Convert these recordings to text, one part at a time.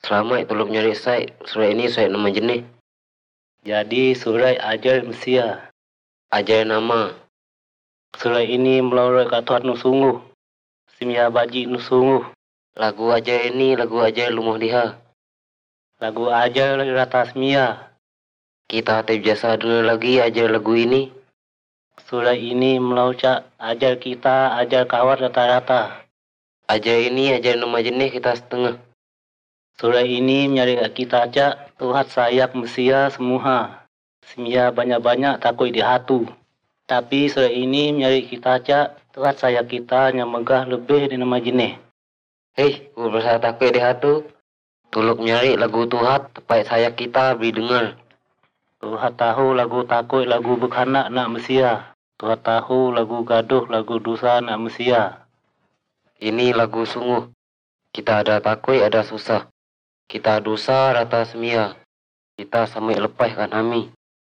Selamat tolong nyari saya. Surat ini saya nama jenis. Jadi surat ajar Mesia. Ajar nama. Surat ini melalui katuan nu sungguh. Simia baji nu sungguh. Lagu ajar ini lagu ajar lumah diha. Lagu ajar rata semia. Kita terbiasa dulu lagi ajar lagu ini. Surat ini melaucak ajar kita, ajar kawan rata-rata. Ajar ini ajar nama jenis kita setengah. Surat ini menyari kita ajak Tuhan sayap Mesia semua. Semia banyak-banyak takut di hatu. Tapi surat ini menyari kita ajak Tuhan sayap kita yang megah lebih di nama jenis. Hei, berusaha takut di hatu. Tolong nyari lagu Tuhan tepat sayap kita beri dengar. Tuhan tahu lagu takut, lagu berkanak nak Mesia. Tuhan tahu lagu gaduh, lagu dosa nak Mesia. Ini lagu sungguh. Kita ada takut, ada susah. Kita dosa rata semia. Kita sampai lepaskan kami.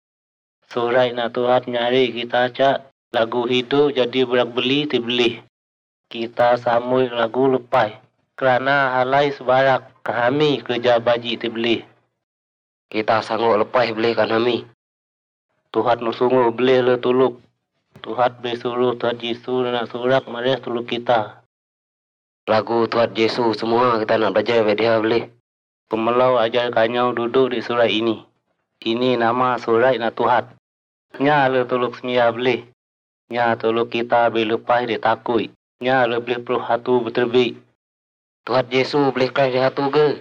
Surat nak Tuhan nyari kita ajak lagu hidup jadi berak beli dibeli. Kita samui lagu lepas. Kerana halai sebarak kami kerja baji dibeli. Kita sanggup lepas belikan kami. Tuhan nu sungguh beli le tuluk. Tuhan bersuruh Tuhan Yesus nak surat mari tuluk kita. Lagu Tuhan Yesus semua kita nak belajar dia boleh. Pemelau ajar kanyau duduk di surat ini. Ini nama surat nak Tuhan. Nya le tuluk semia boleh. Nya tuluk kita boleh lepas dia takut. Nya le boleh peruh hatu berterbit. Tuhan Yesus boleh keras di hatu ke?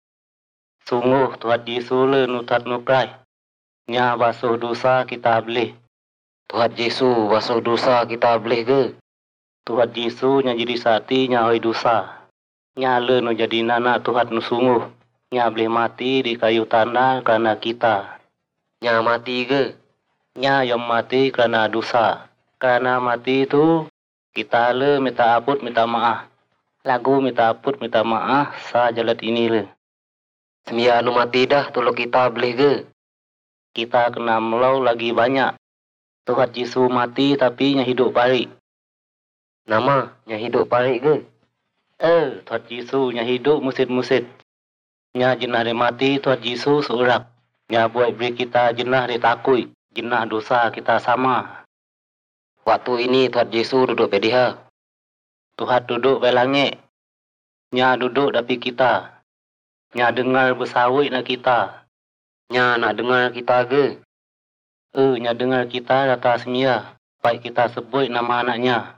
Sungguh Tuhan Yesus le nutat nukrai. Nya basuh dosa kita boleh. Tuhan Yesus basuh dosa kita boleh ke? Tuhan Yesus nya jadi sati nya hoi dosa. Nya le nu jadi anak Tuhan nu sungguh. Nya boleh mati di kayu tanah kerana kita. Nya mati ke? Nya yang mati kerana dosa. Kerana mati itu kita le minta ampun minta maaf. Lagu minta ampun minta maaf sah jalan ini le. Semia nu mati dah tolong kita boleh ke? Kita kena melau lagi banyak. Tuhan Yesus mati tapi nya hidup parik. Nama nya hidup parik ke? Tuhan Yesus nya hidup musid-musid. Nya jenah dia mati Tuhan Yesus seorang. Nya buat beri kita jenah dia takut. Jenah dosa kita sama. Waktu ini Tuhan Yesus duduk pediha. Tuhan duduk di langit. Nya duduk dapi kita. Nya dengar bersawit nak kita. Nya nak dengar kita ke? Nya dengar kita rata semia. Baik kita sebut nama anaknya.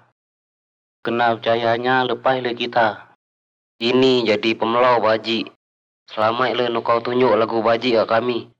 Kena percayanya lepas le kita. Ini jadi pemelau baji. Selamat le nu kau tunjuk lagu baji kat kami.